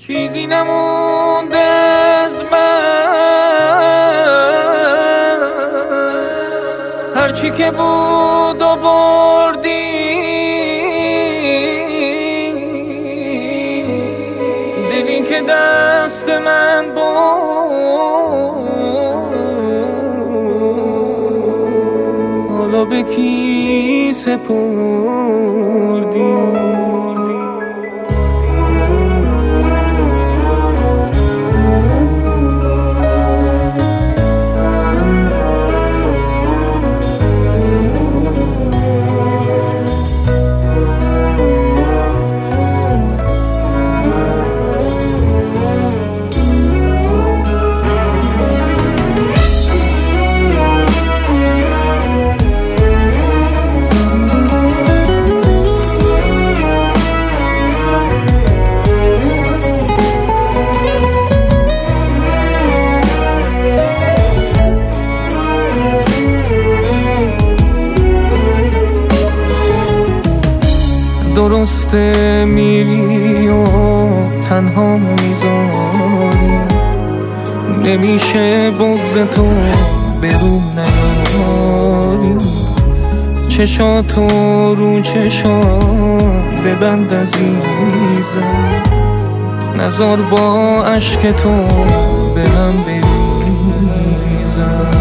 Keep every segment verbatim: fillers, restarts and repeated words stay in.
چیزی نمونده از من، هرچی که بود و بردی. دلی که دست من بود حالا به کی سپردی؟ درسته میری و تنها میذاری، نمیشه بغض تو به رو نیاری. چشاتو رو چشام ببند عزیزم، نذار با عشق تو به هم بریزم.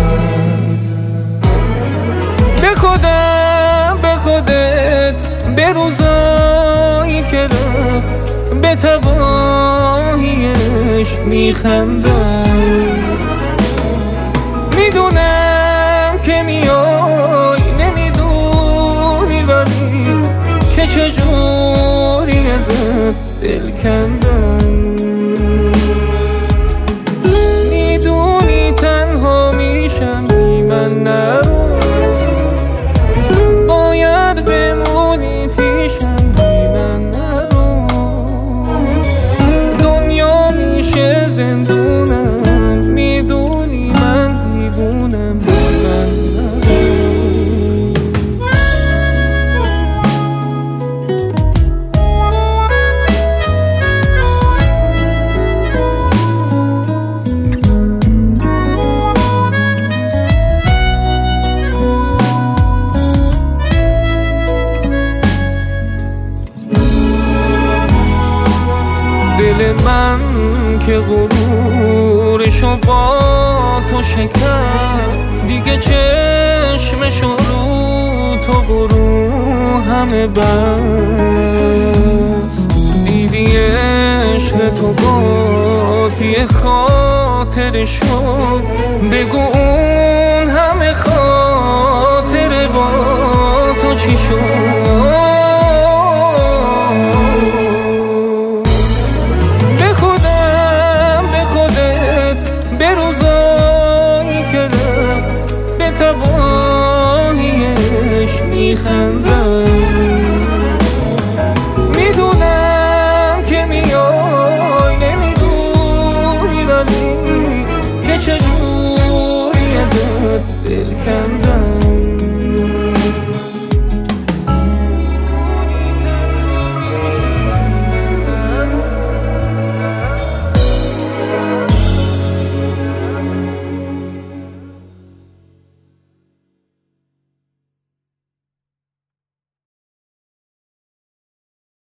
به خودم به خودت به روزایی که رفت به تباهیش میخندم. میدونم که میای نمیدونی ولی که چجوری ازت دل کندم. میدونی تنها میشم بی من نرو، باید بمونی پیشم بی من نرو. دنیا میشه زندونم، میدونی من دیوونم بی من نرو. دل من که غرورشو با تو شکست، دیگه چشمشو رو تو غرور همه بست. دیدی عشق تو قاطی خاطرشو، بگو اون همه خاطر با تو چی شد؟ به روزایی که رفت به تباهیش میخندم. میدونم که میای نمیدونی ولی که چجوری ازت دل کندم.